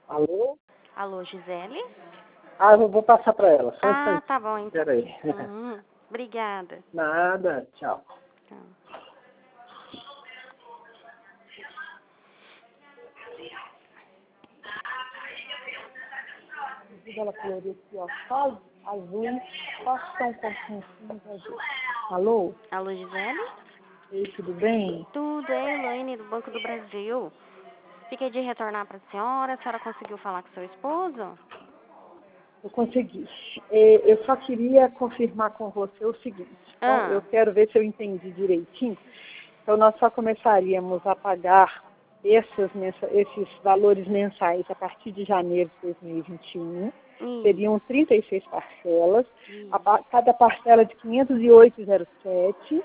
Alô? Alô, Gisele? Eu vou passar para ela. Só um instantinho. Tá bom, então. Espera aí. Obrigada. Nada. Tchau. Tá. Ela coloriu aqui, ó. Só azul, só um pouquinho azul. Alô? Alô, Gisele? Ei, tudo bem? Tudo, é Elaine do Banco do Brasil. Fiquei de retornar para a senhora conseguiu falar com seu esposo? Eu consegui. Eu só queria confirmar com você o seguinte. Então, eu quero ver se eu entendi direitinho. Então, nós só começaríamos a pagar esses valores mensais a partir de janeiro de 2021. Seriam 36 parcelas. Cada parcela de 508,07.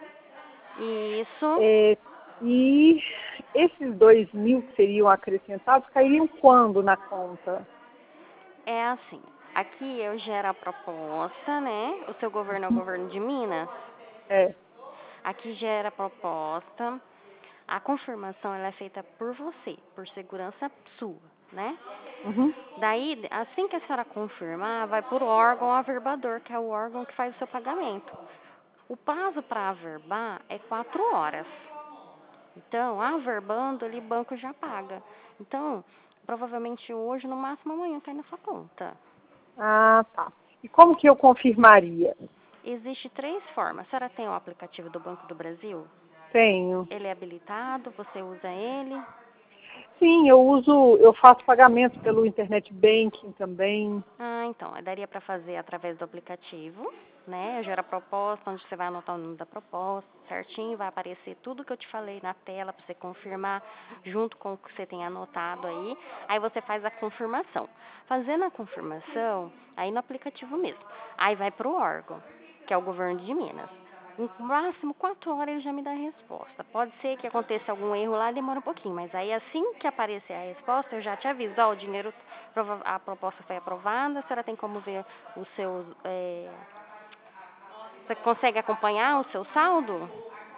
Isso. E esses 2.000 que seriam acrescentados cairiam quando na conta? É assim, aqui eu gero a proposta, né? O seu governo é o governo de Minas? É. Aqui gera a proposta. A confirmação ela é feita por você, por segurança sua, né? Daí, assim que a senhora confirmar, vai por órgão averbador, que é o órgão que faz o seu pagamento. O prazo para averbar é 4 horas. Então, averbando, ali o banco já paga. Então, provavelmente hoje, no máximo amanhã, cai na sua conta. Tá. E como que eu confirmaria? Existe 3 formas. A senhora tem o aplicativo do Banco do Brasil? Tenho. Ele é habilitado? Você usa ele? Sim, eu faço pagamento pelo internet banking também. Então, daria para fazer através do aplicativo, né? Eu gero a proposta, onde você vai anotar o nome da proposta, certinho, vai aparecer tudo que eu te falei na tela para você confirmar, junto com o que você tem anotado aí. Aí você faz a confirmação. Fazendo a confirmação, aí no aplicativo mesmo. Aí vai para o órgão, que é o governo de Minas. No máximo 4 horas ele já me dá a resposta. Pode ser que aconteça algum erro lá, demora um pouquinho, mas aí assim que aparecer a resposta, eu já te aviso, o dinheiro, a proposta foi aprovada, a senhora tem como ver os seus... Você consegue acompanhar o seu saldo?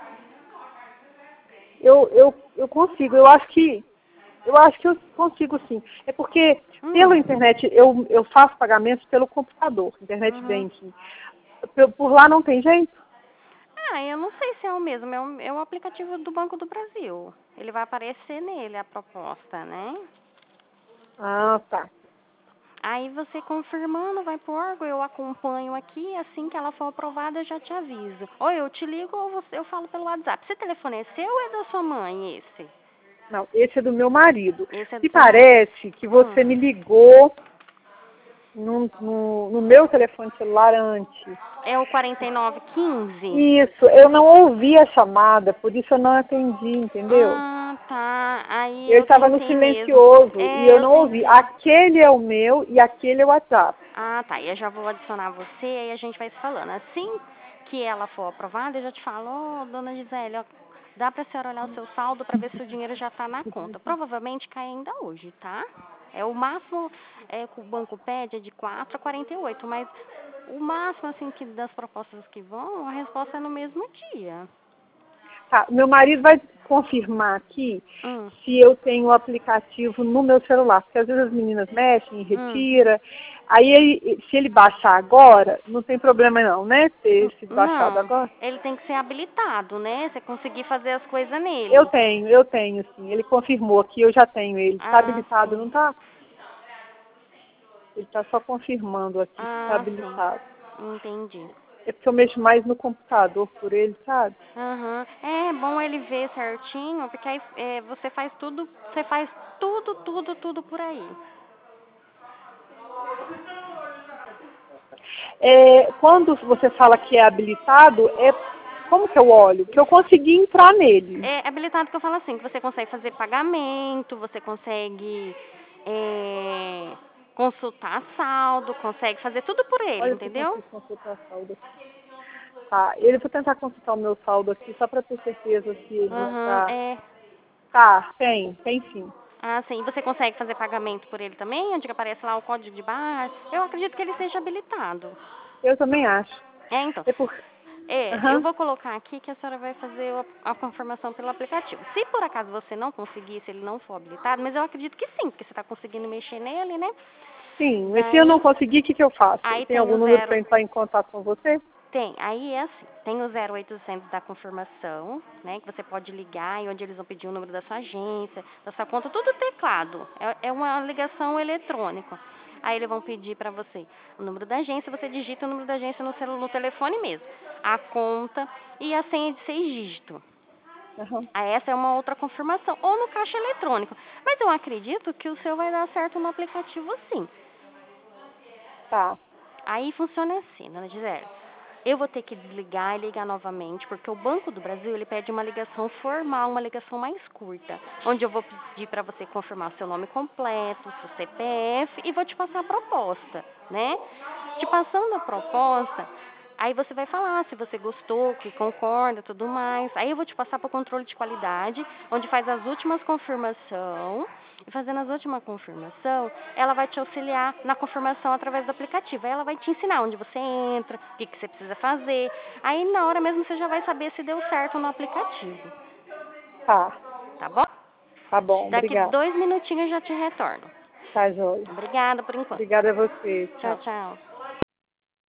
Eu consigo, eu acho que eu consigo sim. É porque pela internet eu faço pagamentos pelo computador, internet banking. Por lá não tem jeito? Eu não sei se é o mesmo, é o aplicativo do Banco do Brasil. Ele vai aparecer nele a proposta, né? Tá. Aí você confirmando, vai pro órgão, eu acompanho aqui, assim que ela for aprovada eu já te aviso. Ou eu te ligo ou eu falo pelo WhatsApp. Esse telefone é seu ou é da sua mãe, esse? Não, esse é do meu marido. Esse é do E seu parece que você me ligou no meu telefone celular antes. É o 4915? Isso, eu não ouvi a chamada, por isso eu não atendi, entendeu? Tá. Aí Eu estava no silencioso e eu não ouvi. Aquele é o meu e aquele é o WhatsApp. Tá. E eu já vou adicionar você e aí a gente vai se falando. Assim que ela for aprovada, eu já te falo, dona Gisele, dá pra senhora olhar o seu saldo para ver se o dinheiro já tá na conta. Provavelmente cai ainda hoje, tá? O máximo que o banco pede é de 4 a 48, mas o máximo, assim, que das propostas que vão, a resposta é no mesmo dia. Tá, meu marido vai confirmar aqui se eu tenho o aplicativo no meu celular, porque às vezes as meninas mexem e retira. Aí se ele baixar agora, não tem problema não, né? Ter sido baixado agora. Ele tem que ser habilitado, né? Você conseguir fazer as coisas nele. Eu tenho sim. Ele confirmou aqui, eu já tenho ele. Está habilitado, não está? Ele está só confirmando aqui se está habilitado. Entendi. É porque eu mexo mais no computador por ele, sabe? É bom ele ver certinho, porque aí você faz tudo por aí. Quando você fala que é habilitado, como que eu olho? Que eu consegui entrar nele. É habilitado que eu falo assim, que você consegue fazer pagamento, você consegue consultar saldo, consegue fazer tudo por ele, Olha, entendeu? se eu consigo consultar saldo aqui. Tá, eu vou tentar consultar o meu saldo aqui, só para ter certeza se ele está... Tá, tem sim. Sim. Você consegue fazer pagamento por ele também, onde aparece lá o código de barra? Eu acredito que ele seja habilitado. Eu também acho. Então. Eu vou colocar aqui que a senhora vai fazer a confirmação pelo aplicativo. Se por acaso você não conseguir, se ele não for habilitado, mas eu acredito que sim, porque você está conseguindo mexer nele, né? Sim, mas se eu não conseguir, o que eu faço? Aí tem algum número para entrar em contato com você? Tem, aí é assim, tem o 0800 da confirmação, né, que você pode ligar e onde eles vão pedir o número da sua agência, da sua conta, tudo teclado, é uma ligação eletrônica. Aí eles vão pedir para você o número da agência, você digita o número da agência no telefone mesmo, a conta e a senha de 6 dígitos. Aí essa é uma outra confirmação, ou no caixa eletrônico. Mas eu acredito que o seu vai dar certo no aplicativo sim. Tá. Aí funciona assim, dona Gisele. Eu vou ter que desligar e ligar novamente, porque o Banco do Brasil, ele pede uma ligação formal, uma ligação mais curta, onde eu vou pedir para você confirmar seu nome completo, seu CPF e vou te passar a proposta, né? Te passando a proposta, aí você vai falar se você gostou, que concorda, tudo mais. Aí eu vou te passar para o controle de qualidade, onde faz as últimas confirmações. E fazendo as últimas confirmações, ela vai te auxiliar na confirmação através do aplicativo. Aí ela vai te ensinar onde você entra, o que você precisa fazer. Aí na hora mesmo você já vai saber se deu certo no aplicativo. Tá. Tá bom? Tá bom, Daqui obrigada. 2 minutinhos eu já te retorno. Tá, joia. Obrigada por enquanto. Obrigada a você. Tchau, Tchau. tchau.